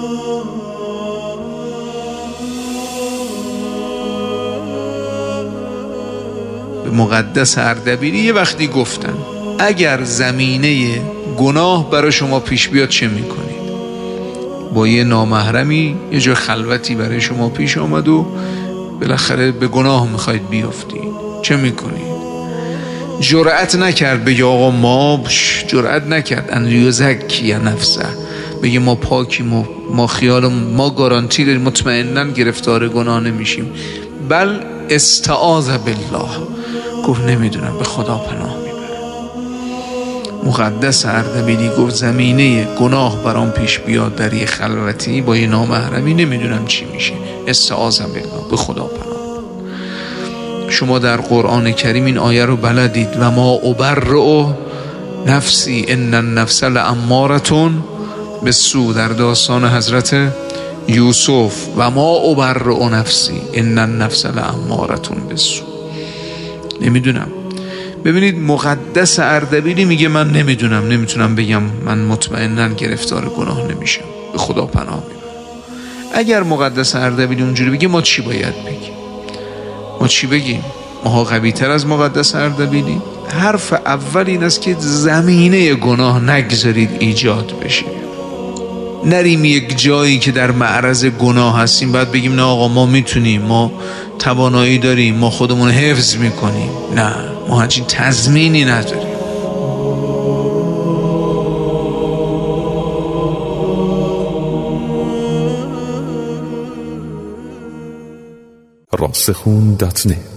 به مقدس اردبیلی یه وقتی گفتن اگر زمینه گناه برای شما پیش بیاد چه میکنید؟ با یه نامحرمی یه جای خلوتی برای شما پیش آمد و بالاخره به گناه میخواید بیافتید، چه میکنید؟ جرأت نکرد بگه آقا ما جرأت نکرد ان یزکی نفسه، بگه ما پاکیم، ما خیال، ما گارانتی داریم، مطمئناً گرفتار گناه نمیشیم. بل استعاذ بالله، گفت نمیدونم، به خدا پناه میبرم. مقدس اردبیلی گفت زمینه گناه برام پیش بیاد در یه خلوتی با یه نامحرمی، نمیدونم چی میشه، استعاذ بالله، به خدا پناه. شما در قرآن کریم این آیه رو بلدید و ما ابرئ نفسی ان النفس لاماره بالسوء، در داستان حضرت یوسف، و ما ابرئ نفسی ان النفس لاماره بالسوء. نمیدونم. ببینید مقدس اردبیلی میگه من نمیتونم بگم من مطمئناً گرفتار گناه نمیشم، به خدا پناه میبرم. اگر مقدس اردبیلی اونجوری بگه ما چی باید بگیم؟ ما چی بگیم؟ ماها قوی تر از مقدس اردبیلی؟ حرف اول این است که زمینه گناه نگذارید ایجاد بشه. نریم یک جایی که در معرض گناه هستیم بعد بگیم نه آقا ما میتونیم، ما توانایی داریم، ما خودمون حفظ میکنیم. نه، ما همچین تضمینی نداریم. راسخون.net